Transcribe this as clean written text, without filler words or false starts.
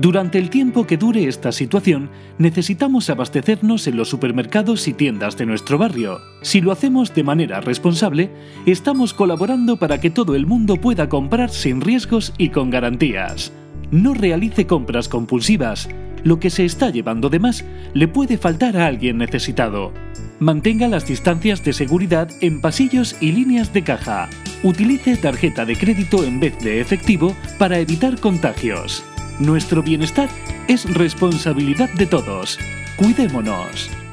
Durante el tiempo que dure esta situación, necesitamos abastecernos en los supermercados y tiendas de nuestro barrio. Si lo hacemos de manera responsable, estamos colaborando para que todo el mundo pueda comprar sin riesgos y con garantías. No realice compras compulsivas. Lo que se está llevando de más le puede faltar a alguien necesitado. Mantenga las distancias de seguridad en pasillos y líneas de caja. Utilice tarjeta de crédito en vez de efectivo para evitar contagios. Nuestro bienestar es responsabilidad de todos. Cuidémonos.